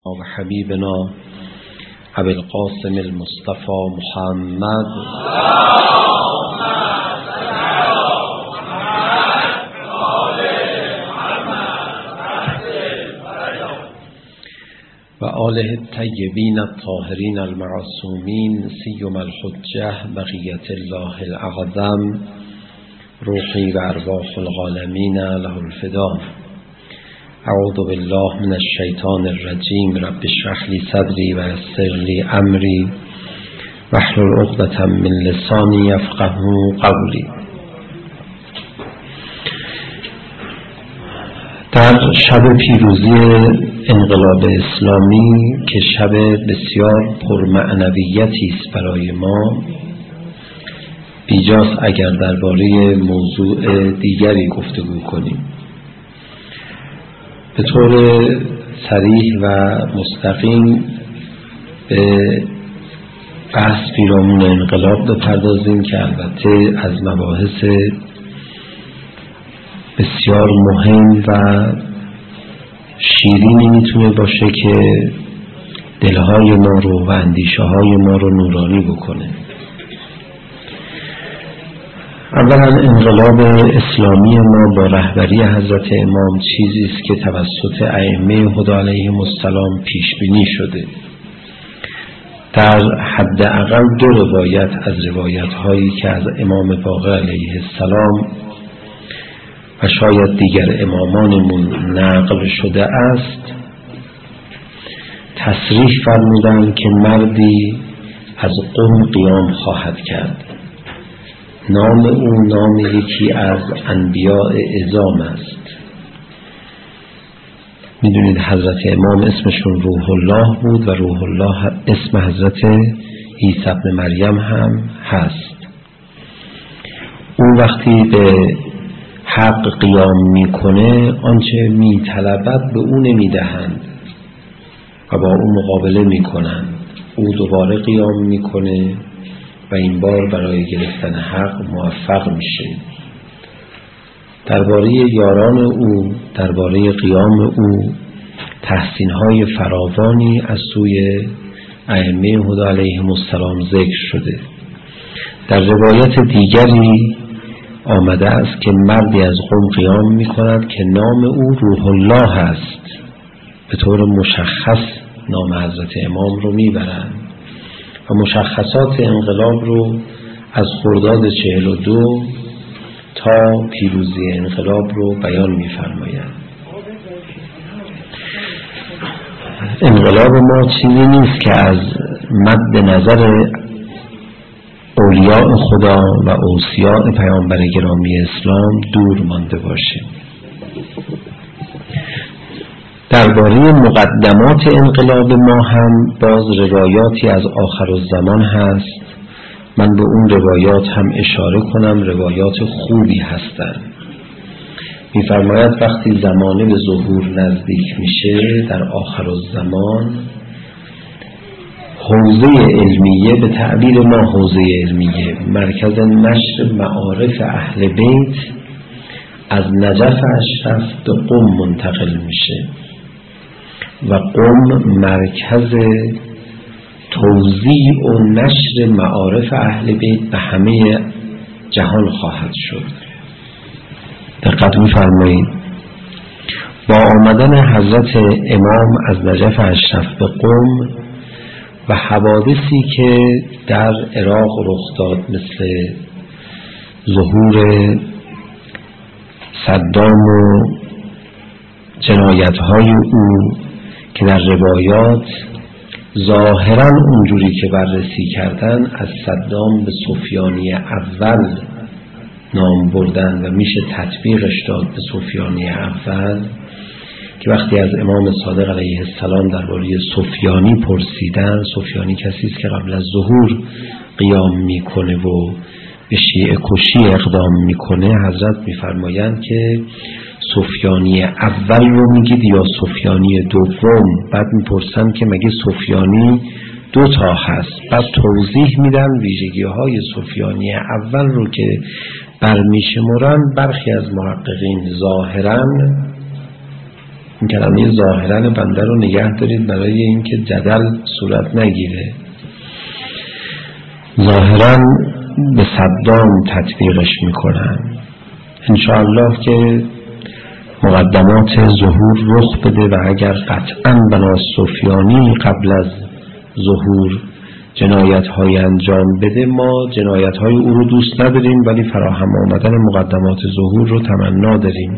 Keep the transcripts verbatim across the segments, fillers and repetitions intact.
و حبیبنا ابی القاسم المصطفى محمد و آله الطیبین الطاهرین المعصومین سیما الحجة بقیة الله الاعظم روحی و ارواح العالمین له الفدا. اعوذ بالله من الشیطان الرجیم. رب اشرح لی صدری و یسر لی امری واحلل عقدة من لسانی یفقهوا قولی. در شب پیروزی انقلاب اسلامی که شب بسیار پرمعنویتی است برای ما، بیجاست اگر درباره موضوع دیگری گفتگو کنیم. به طور صریح و مستقیم به بحث پیرامون انقلاب بپردازیم که البته از مباحث بسیار مهم و شیرینی میتونه باشه که دلهای ما رو و اندیشه های ما رو نورانی بکنه. اولا انقلاب اسلامی ما با رهبری حضرت امام چیزی است که توسط ائمه هدی علیهم السلام پیش بینی شده. در حداقل دو روایت از روایت هایی که از امام باقر علیه السلام و شاید دیگر امامانمون نقل شده است تصریح فرمودند که مردی از قم قیام خواهد کرد. نام او نام یکی از انبیاء اعظام است. میدونید حضرت امام اسمشون روح الله بود و روح الله اسم حضرت عیسی ابن مریم هم هست. اون وقتی به حق قیام میکنه آنچه میطلبد به او نمیدهند و با او مقابله میکنند. او دوباره قیام میکنه و این بار برای گرفتن حق موفق میشه. درباره یاران او، درباره قیام او تحسین‌های فراوانی از سوی ائمه هدی علیهم السلام ذکر شده. در روایت دیگری آمده است که مردی از قم قیام میکند که نام او روح الله است. به طور مشخص نام حضرت امام رو میبرند و مشخصات انقلاب رو از خرداد چهل و دو تا پیروزی انقلاب رو بیان می‌فرمایند. انقلاب ما چیزی نیست که از مد نظر اولیاء خدا و اوصیاء پیامبر گرامی اسلام دور مانده باشه. درباره مقدمات انقلاب ما هم باز روایاتی از آخرالزمان هست. من به اون روایات هم اشاره کنم. روایات خوبی هستند. می‌فرماید وقتی زمانه به ظهور نزدیک میشه در آخرالزمان، حوزه علمیه، به تعبیر ما حوزه علمیه، مرکز نشر معارف اهل بیت، از نجف اشرف به قم منتقل میشه و قم مرکز توزیع و نشر معارف اهل بیت به همه جهان خواهد شد. دقت می‌فرمایید. با آمدن حضرت امام از نجف اشرف به قم و حوادثی که در عراق رخ داد مثل ظهور صدام و جنایت‌های او که در روایات ظاهراً اونجوری که بررسی کردن از صدام به سفیانی اول نام بردن و میشه تطبیقش داد به سفیانی اول، که وقتی از امام صادق علیه السلام درباره سفیانی پرسیدن، سفیانی کسی است که قبل از ظهور قیام میکنه و به شیعه کشی اقدام میکنه، حضرت میفرمایند که سفیانی اول رو میگید یا سفیانی دوم؟ بعد میپرسن که مگه سفیانی دو تا هست؟ بعد توضیح میدن ویژگی های سفیانی اول رو که برمیشمرن. برخی از محققین ظاهرا این کلمه ظاهرا بنده رو نگه دارید برای اینکه جدل صورت نگیره. ظاهرا به صدام تطبیقش میکنن، انشاءالله که مقدمات ظهور رخ بده و اگر قطعا بنا سفیانی قبل از ظهور جنایت های انجام بده، ما جنایت های او رو دوست نداریم ولی فراهم آمدن مقدمات ظهور رو تمنا داریم.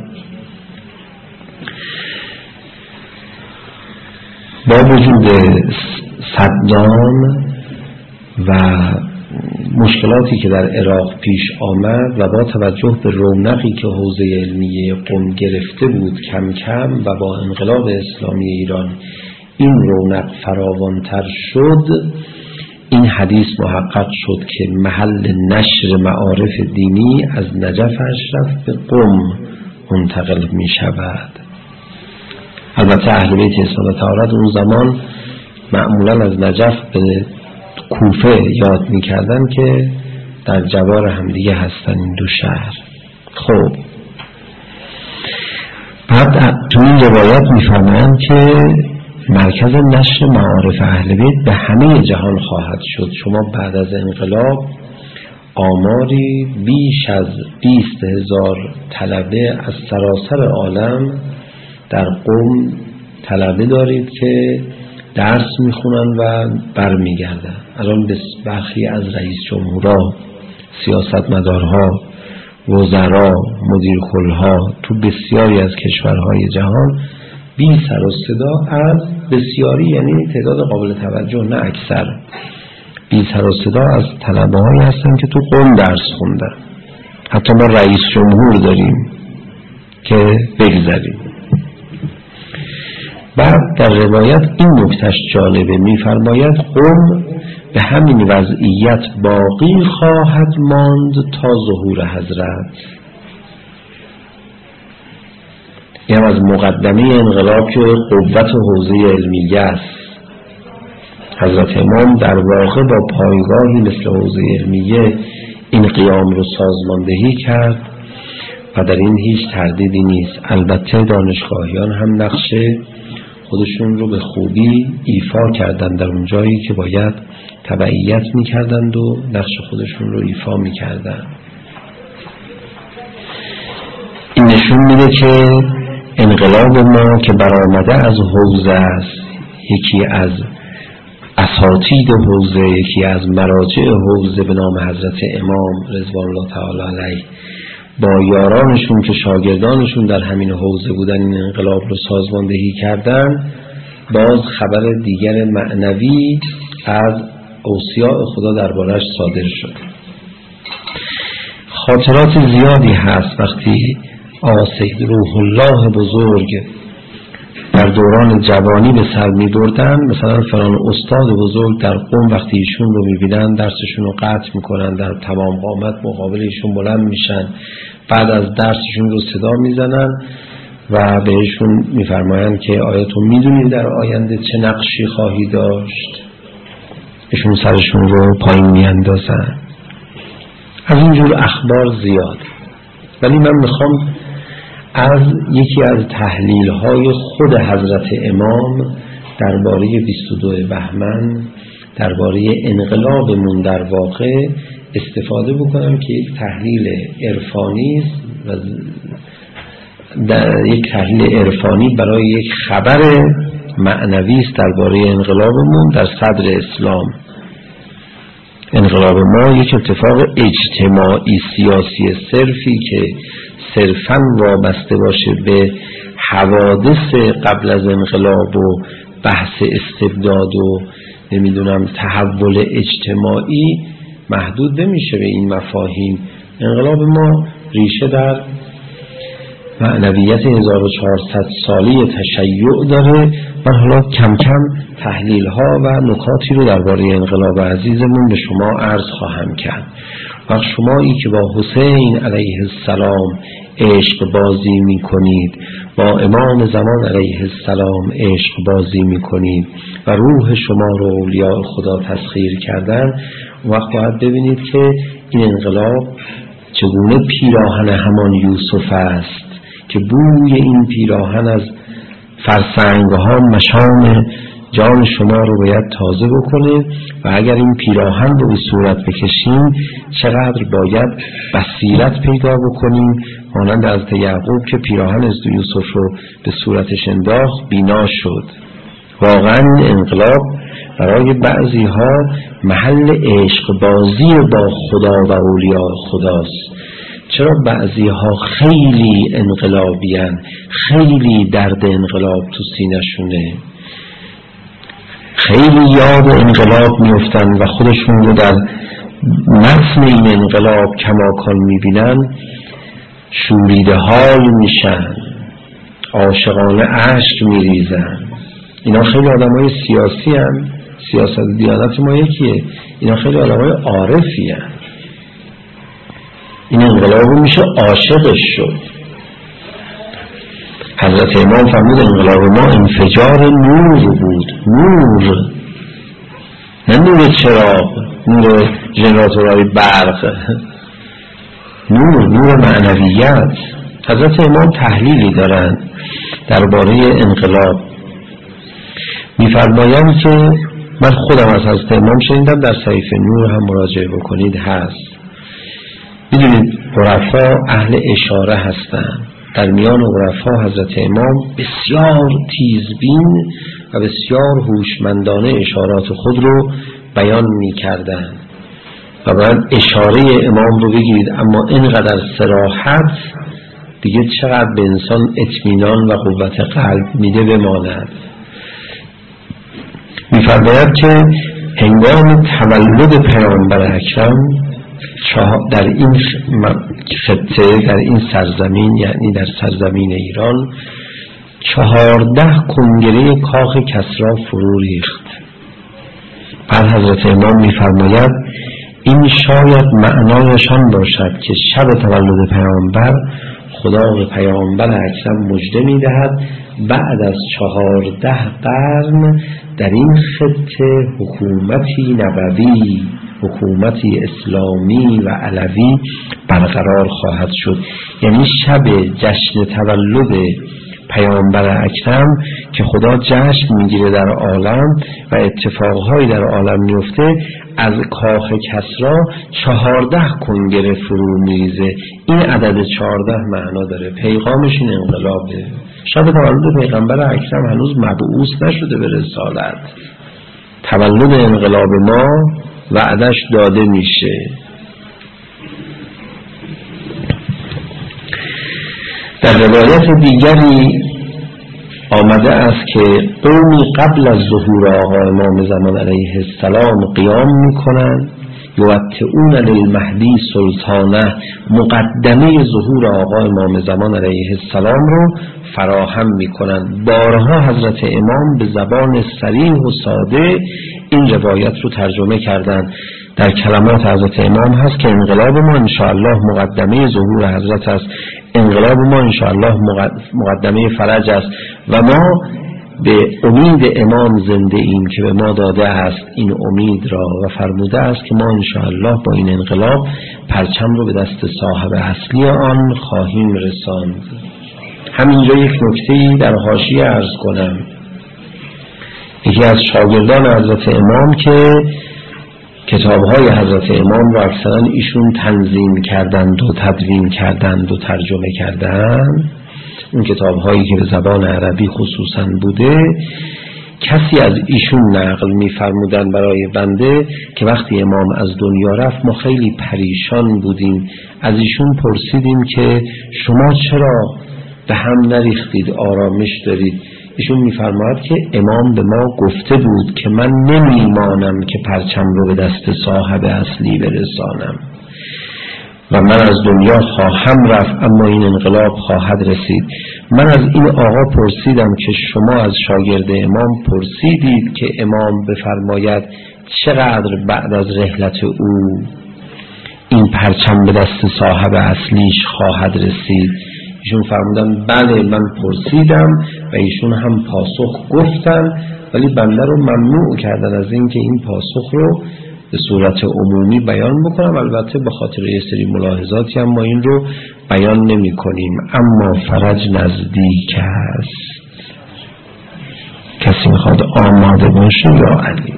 با وجود صدام و مشکلاتی که در عراق پیش آمد و با توجه به رونقی که حوزه علمیه قم گرفته بود کم کم و با انقلاب اسلامی ایران این رونق فراوانتر شد، این حدیث محقق شد که محل نشر معارف دینی از نجف اشرف به قم منتقل می شود. البته اهل بیت اصالت طهارت اون زمان معمولا از نجف به کوفه یاد می کردن که در جوار همدیگه هستن این دو شهر. خب بعد تو این روایت می فرمایند که مرکز نشر معارف اهل بیت به همه جهان خواهد شد. شما بعد از انقلاب آماری بیش از بیست هزار طلبه از سراسر عالم در قم طلبه دارید که درس میخونن و برمیگردن. الان برخی از رئیس جمهورها، سیاستمدارها، وزرا، مدیر کلها تو بسیاری از کشورهای جهان بی سر و صدا از بسیاری، یعنی تعداد قابل توجه نه اکثر، بی سر و صدا از طلبه هایی هستن که تو قم درس خوندن. حتی ما رئیس جمهور داریم که بگذاریم. بعد در روایت این نکتهش جالبه، میفرماید قم به همین وضعیت باقی خواهد ماند تا ظهور حضرت. این از مقدمه انقلاب که قوت حوزه علمیه است. حضرت امام در واقع با پایگاهی مثل حوزه علمیه این قیام رو سازماندهی کرد و در این هیچ تردیدی نیست. البته دانشگاهیان هم نقش خودشون رو به خوبی ایفا کردن در اون جایی که باید تبعیت میکردند و نقش خودشون رو ایفا میکردن. این نشون میده که انقلاب ما که برآمده از حوزه است، یکی از اساتید حوزه، یکی از مراجع حوزه به نام حضرت امام رضوان الله تعالی علیه با یارانشون که شاگردانشون در همین حوزه بودن این انقلاب رو سازماندهی کردن، باز خبر دیگر معنوی از اوصیاء خدا دربارش صادر شد. خاطرات زیادی هست وقتی آقا سید روح الله بزرگ در دوران جوانی به سر می بردن. مثلا فلان استاد بزرگ در قم وقتی ایشون رو می بینن درسشون رو قطع می کنن، در تمام قامت مقابل ایشون بلند میشن، بعد از درسشون رو صدا می زنن و بهشون می فرماین که آیا تو می دونی در آینده چه نقشی خواهی داشت؟ ایشون سرشون رو پایین می اندازن. از اینجور اخبار زیاد. ولی من میخوام از یکی از تحلیل های خود حضرت امام درباره بیست و دو بهمن، درباره انقلابمون در واقع استفاده بکنم که یک تحلیل عرفانی است و در یک تحلیل عرفانی برای یک خبر معنوی است درباره انقلابمون در صدر اسلام. انقلاب ما یک اتفاق اجتماعی سیاسی صرفی که صرفاً وابسته باشه به حوادث قبل از انقلاب و بحث استبداد و نمیدونم تحول اجتماعی محدود نمیشه به این مفاهیم. انقلاب ما ریشه در معنویت هزار و چهارصد سالی تشیع داره. من حالا کم کم تحلیل ها و نکاتی رو درباره انقلاب عزیزمون به شما عرض خواهم کرد. وقت شمایی که با حسین علیه السلام عشق بازی می کنید، با امام زمان علیه السلام عشق بازی می کنید و روح شما رو اولیاء خدا تسخیر کردن، وقت باید ببینید که این انقلاب چگونه پیراهن همان یوسف است که بوی این پیراهن از فرسنگ ها مشام جان شما رو باید تازه بکنه و اگر این پیراهن رو به صورت بکشیم چقدر باید بصیرت پیدا بکنیم، مانند حضرت یعقوب که پیراهن از یوسف رو به صورتش انداخت بینا شد. واقعا این انقلاب برای بعضی ها محل عشق بازی با خدا و اولیاء خداست. چرا بعضی ها خیلی انقلابیان، خیلی درد انقلاب تو سینه‌شونه، خیلی یاد انقلاب میفتن و خودشون رو در متن این انقلاب کماکان میبینن، شوریده های میشن، عاشقانه اشک میریزن. اینا خیلی آدم های سیاسی هن. سیاست دیانت ما یکیه، اینا خیلی آدم های عارفی هن. این انقلاب میشه عاشقش شد. حضرت امام فرمود انقلاب ما انفجار نور بود، نور، نه نور چراغ، نور ژنراتورهای برق، نور، نور معنویت. حضرت امام تحلیلی دارن درباره انقلاب، میفرمایند که من خودم از حضرت امام شنیدم، در صحیفه نور هم مراجعه بکنید هست. میدونید عرفا اهل اشاره هستن، در میان عرفا حضرت امام بسیار تیزبین و بسیار هوشمندانه اشارات خود رو بیان می‌کردند و باید اشاره امام رو بگیرید، اما اینقدر صراحت دیگه چقدر به انسان اطمینان و قوت قلب میده بماند. می‌فرماید که هنگام تولد پیامبر اکرم در این خطه، در این سرزمین، یعنی در سرزمین ایران، چهارده کنگره کاخ کسری فرو ریخت. بعد حضرت امام می‌فرماید این شاید معنایشان باشد که شب تولد پیامبر خدا به پیامبر اکرم مژده می‌دهد بعد از چهارده قرن در این خطه حکومتی نبوی، حکومتی اسلامی و علوی برقرار خواهد شد. یعنی شب جشن تولد پیامبر اکرم که خدا جشن میگیره در عالم و اتفاقهایی در عالم میفته، از کاخ کسری چهارده کنگره فرو میریزه. این عدد چهارده معنا داره، پیغامش این انقلابه. شب تولد پیغمبر اکرم هنوز مبعوث نشده به رسالت، تولد انقلاب ما وعدش داده میشه. در روایت دیگری آمده است که قومی قبل از ظهور آقا امام زمان علیه السلام قیام میکنن یوطئون للمهدی سلطانه، مقدمه ظهور آقا امام زمان علیه السلام رو فراهم میکنن. بارها حضرت امام به زبان صریح و ساده این روایت رو ترجمه کردن. در کلمات حضرت امام هست که انقلاب ما انشاءالله مقدمه ظهور حضرت است، انقلاب ما انشاءالله مقدمه فرج است و ما به امید امام زنده ایم که به ما داده است این امید را و فرموده است که ما انشاءالله با این انقلاب پرچم رو به دست صاحب اصلی آن خواهیم رساند. همینجا یک نکته‌ای در حاشیه عرض کنم. یکی از شاگردان حضرت امام که کتاب‌های حضرت امام رو اکثرا ایشون تنظیم کردند و تدوین کردند و ترجمه کردند، اون کتاب‌هایی که به زبان عربی خصوصاً بوده، کسی از ایشون نقل می‌فرمودن برای بنده که وقتی امام از دنیا رفت ما خیلی پریشان بودیم. از ایشون پرسیدیم که شما چرا به هم نریختید، آرامش دارید؟ ایشون می‌فرماید که امام به ما گفته بود که من نمی‌مانم که پرچم رو به دست صاحب اصلی برسانم و من از دنیا خواهم رفت اما این انقلاب خواهد رسید. من از این آقا پرسیدم که شما از شاگرد امام پرسیدید که امام بفرماید چقدر بعد از رحلت او این پرچم به دست صاحب اصلیش خواهد رسید؟ ایشون فرمودن بله من پرسیدم و ایشون هم پاسخ گفتن، ولی بنده رو ممنوع کردن از این که این پاسخ رو به صورت عمومی بیان بکنم. البته به خاطر یه سری ملاحظاتی هم ما این رو بیان نمی کنیم، اما فرج نزدیک است. کسی میخواد آماده باشه یا علی.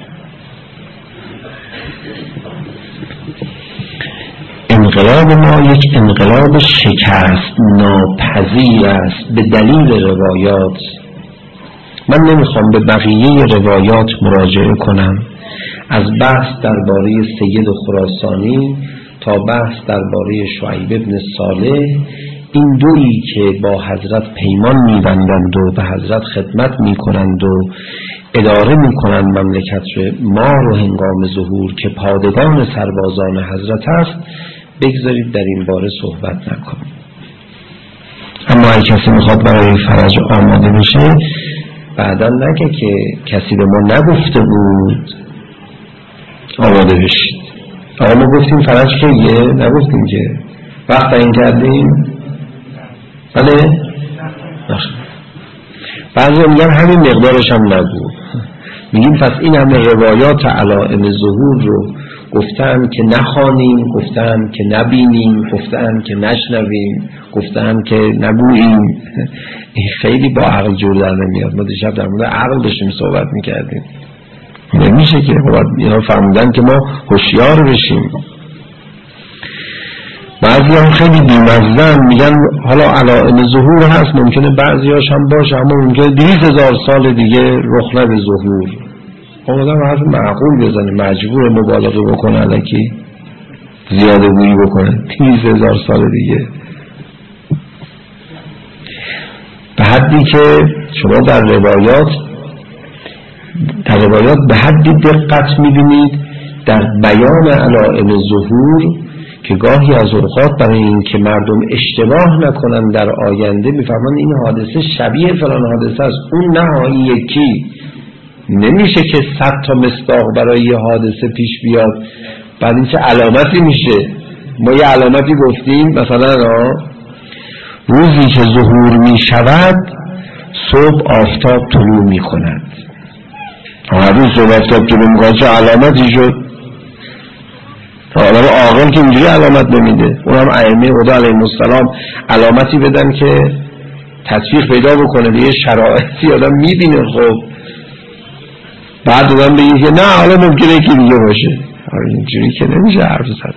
انقلاب ما یک انقلاب شکست ناپذیر است به دلیل روایات. من نمیخوام به بقیه روایات مراجعه کنم، از بحث درباره سید خراسانی تا بحث درباره شعیب ابن صالح، این دویی که با حضرت پیمان می‌بندند و به حضرت خدمت می‌کنند و اداره می‌کنند مملکت ما رو هنگام ظهور که پادگان سربازان حضرت است، بگذارید در این باره صحبت نکنیم. اما اگه کسی میخواد برای فرج آماده بشه، بعدا نگه که کسی به ما نگفته بود آماده بشید. آقا ما گفتیم فرج که یه نگفتیم که وقت این کردیم. بله نخیر. بعضی میگن همین مقدارش هم نگو. میگیم پس این همه روایات علائم ظهور رو گفتن که نخوانیم، گفتن که نبینیم، گفتن که نشنویم، گفتن که نگوییم. این خیلی با عقل جور در نمیاد. ما دیشب در مورد عقل داشتیم صحبت میکردیم. نمیشه که باید اینا فهمیدن که ما هوشیار بشیم. بعضی هم خیلی بیمزدن میگن حالا علائم ظهور هست، ممکنه بعضی هاش هم باشه اما ممکنه دویست هزار سال دیگه رخ نده ظهور. آدم حرف معقول بزنه، مجبور مبالغه بکنه، الکی زیاده گویی بکنه دویست هزار سال دیگه. به حدی که شما در روایات در روایات به حدی دقت می‌بینید در بیان علائم ظهور که گاهی از اوقات برای این که مردم اشتباه نکنن در آینده میفهمن این حادثه شبیه فلان حادثه است، اون نه این یکی. نمیشه که صد تا مصداق برای یه حادثه پیش بیاد بعد این چه علامتی میشه. ما یه علامتی گفتیم مثلا روزی که ظهور میشود صبح آفتاب طلوع میکند. هر روز صبح آفتاب طلوع میکند چه علامتی شد؟ آدم عاقل که اینجوری علامت نمیده. اونم ائمه خدا علیهم السلام علامتی بدن که تطبیق پیدا بکنه به یه شرایطی آدم میبینه. خب بعد آدم بگه که نه حالا ممکنه یکی دیگه باشه. اینجوری که نمیشه حرف زد.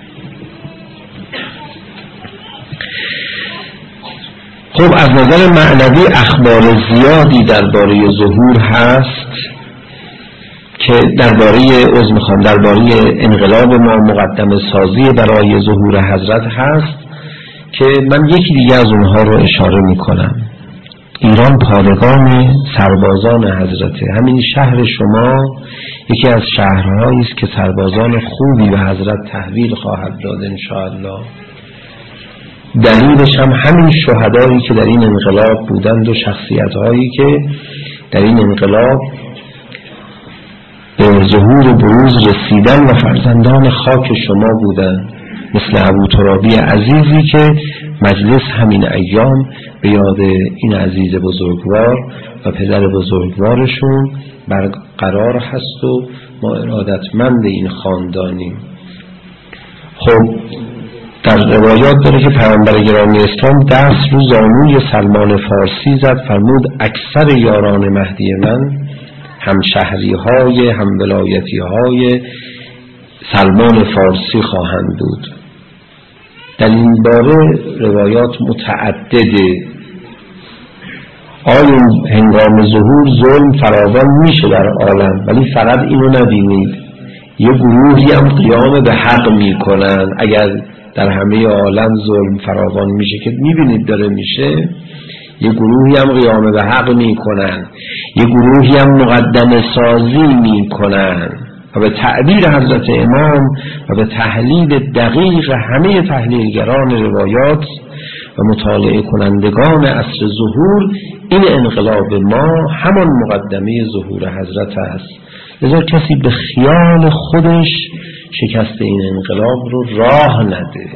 خب از نظر معنوی اخبار زیادی درباره ظهور هست که درباره عزم میخوام درباره انقلاب ما مقدم سازی برای ظهور حضرت هست که من یکی دیگه از اونها رو اشاره میکنم. ایران پادگان سربازان حضرته. همین شهر شما یکی از شهرهایی است که سربازان خوبی به حضرت تحویل خواهد داد انشاءالله. دلیلش هم همین شهدایی که در این انقلاب بودند و شخصیت‌هایی که در این انقلاب به ظهور و بروز رسیدن و فرزندان خاک شما بودند، مثل ابو ترابی عزیزی که مجلس همین ایام به یاد این عزیز بزرگوار و پدر بزرگوارشون برقرار هست و ما ارادتمند این خاندانیم. خب در روایات داره که پیامبر گرامی اسلام دست رو زانوی سلمان فارسی زد، فرمود اکثر یاران مهدی من هم شهری های هم ولایتی های سلمان فارسی خواهند بود. در این باره روایات متعدده. آیا هنگام ظهور ظلم فراوان میشه در عالم، ولی فقط اینو نبینید، یه گروهی هم قیام به حق میکنن. اگر در همه عالم ظلم فراوان میشه که میبینید داره میشه، یه گروهی هم قیام به حق میکنن، یه گروهی هم مقدم سازی میکنن و به تعبیر حضرت امام و به تحلیل دقیق همه تحلیلگران روایات و مطالعه کنندگان عصر ظهور، این انقلاب ما همان مقدمه ظهور حضرت است. لذا کسی به خیال خودش شکست این انقلاب رو راه نده.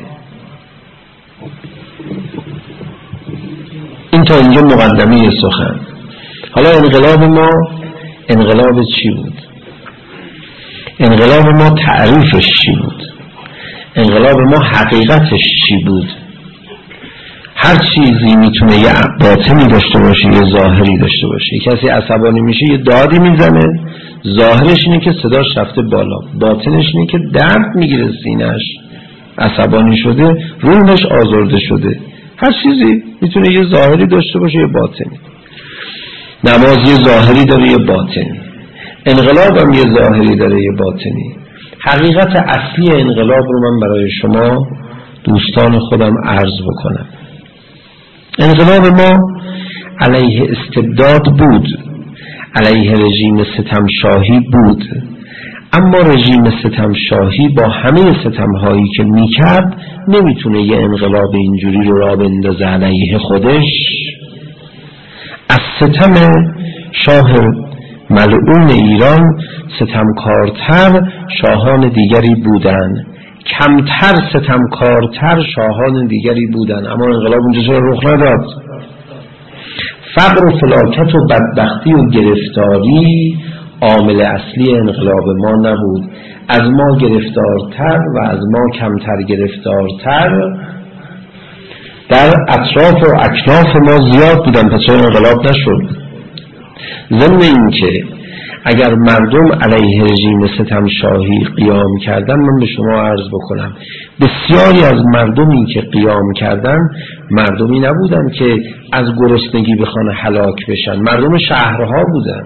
این تا اینجا مقدمه سخن. حالا انقلاب ما انقلاب چی بود؟ انقلاب ما تعریفش چی بود؟ انقلاب ما حقیقتش چی بود؟ هر چیزی میتونه یه باطنی داشته باشه یه ظاهری داشته باشه. کسی عصبانی میشه یه دادی میزنه، ظاهرش اینه که صداش رفته بالا، باطنش اینه که درد میگیره سینه‌اش، عصبانی شده، روحش آزرده شده. هر چیزی میتونه یه ظاهری داشته باشه یه باطنی. نماز یه ظاهری داره یه باطنی، انقلاب هم یه ظاهری داره یه باطنی. حقیقت اصلی انقلاب رو من برای شما دوستان خودم عرض بکنم. انقلاب ما علیه استبداد بود، علیه رژیم ستمشاهی بود، اما رژیم ستمشاهی با همه ستمهایی که میکرد نمیتونه یه انقلاب اینجوری رو را بندازه علیه خودش. از ستم شاه ملعون ایران ستمکارتر شاهان دیگری بودن، کمتر ستمکارتر شاهان دیگری بودن، اما انقلاب اونجا چرا رخ نداد؟ فقر و فلاکت و بدبختی و گرفتاری عامل اصلی انقلاب ما نبود. از ما گرفتارتر و از ما کمتر گرفتارتر در اطراف و اکناف ما زیاد بودن، پس چرا انقلاب نشد؟ ضمن این که اگر مردم علیه رژیم ستمشاهی قیام کردن، من به شما عرض بکنم بسیاری از مردمی که قیام کردن مردمی نبودن که از گرسنگی بخوان هلاک بشن، مردم شهرها بودن.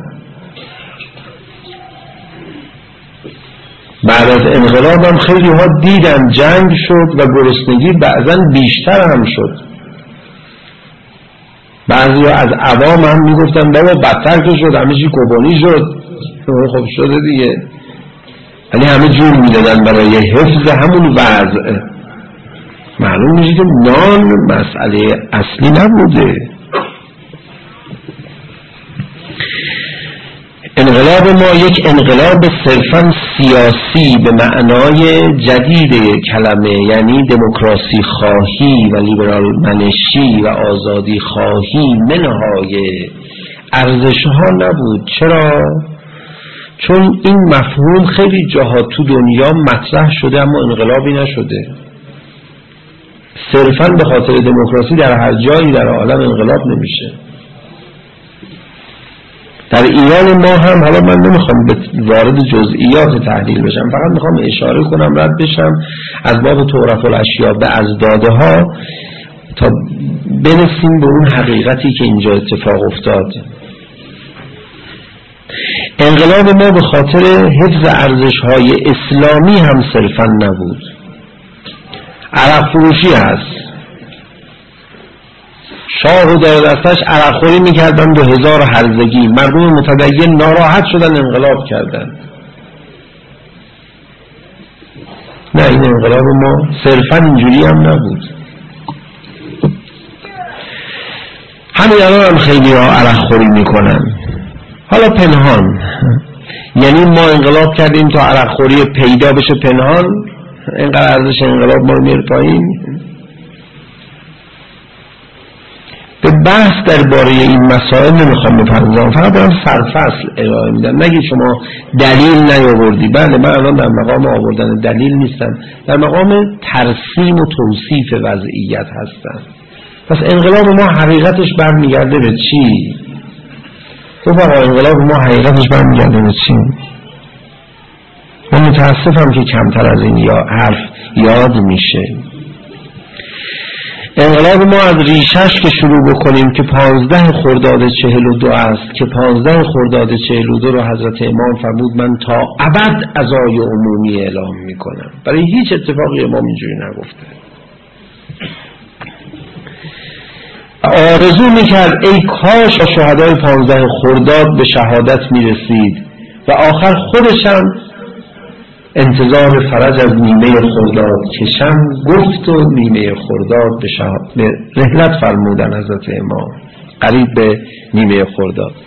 بعد از انقلاب هم خیلی ها دیدن جنگ شد و گرسنگی بعضا بیشتر هم شد. بعضی ها از عوام هم میگفتن بابا بدتر که شد، همه چی کوبانی شد. خب شده دیگه، ولی همه جور میدادن برای حفظ همون وضع. معلوم میشه که نان مسئله اصلی نبوده. انقلاب ما یک انقلاب صرفاً سیاسی به معنای جدید کلمه، یعنی دموکراسی خواهی و لیبرال منشی و آزادی خواهی منهای ارزش ها نبود. چرا؟ چون این مفهوم خیلی جاها تو دنیا مطرح شده اما انقلابی نشده. صرفاً به خاطر دموکراسی در هر جایی در عالم انقلاب نمیشه. در ایران ما هم، حالا من نمیخوام وارد جزئیات تحلیل بشم، فقط میخوام اشاره کنم رد بشم از باب تعرف الاشیاء به ازداده ها تا برسیم به اون حقیقتی که اینجا اتفاق افتاد. انقلاب ما به خاطر حفظ ارزش‌های اسلامی هم صرفاً نبود. عرق فروشی هست، شاه و دادستش عرق خوری میکردن به هزار هرزگی، مردم متدین ناراحت شدن انقلاب کردن. نه، این انقلاب ما صرفاً اینجوری هم نبود. همین الان هم خیلی ها عرق خوری میکنن، حالا پنهان. یعنی ما انقلاب کردیم تا عرق خوری پیدا بشه پنهان، اینقدر ارزش انقلاب ما رو میره پایین. به بحث درباره این مسائل نمیخوام بپردازم، فقط دارم سرفصل ارائه میدم. نگید شما دلیل نیاوردی. بله، من الان در مقام آوردن دلیل نیستم، در مقام ترسیم و توصیف وضعیت هستم. پس انقلاب ما حقیقتش برمیگرده به چی؟ رفقا انقلاب ما حقیقتش برمیگرده به چی؟ من متاسفم که کمتر از این یا حرف یاد میشه. انقلاب ما از ریشش که شروع بکنیم که پانزده خرداد چهل و دو است، که پانزده خرداد چهل و دو رو حضرت امام فرمود من تا ابد عزای عمومی اعلام میکنم. برای هیچ اتفاقی امام اینجوری نگفته. آرزو میکرد ای کاش شهدای پانزده خرداد به شهادت میرسید و آخر خودشم انتظار فرج از نیمه خرداد کشم گفت و نیمه خرداد به, شهاد... به رحلت فرمودن حضرت امام قریب به نیمه خرداد.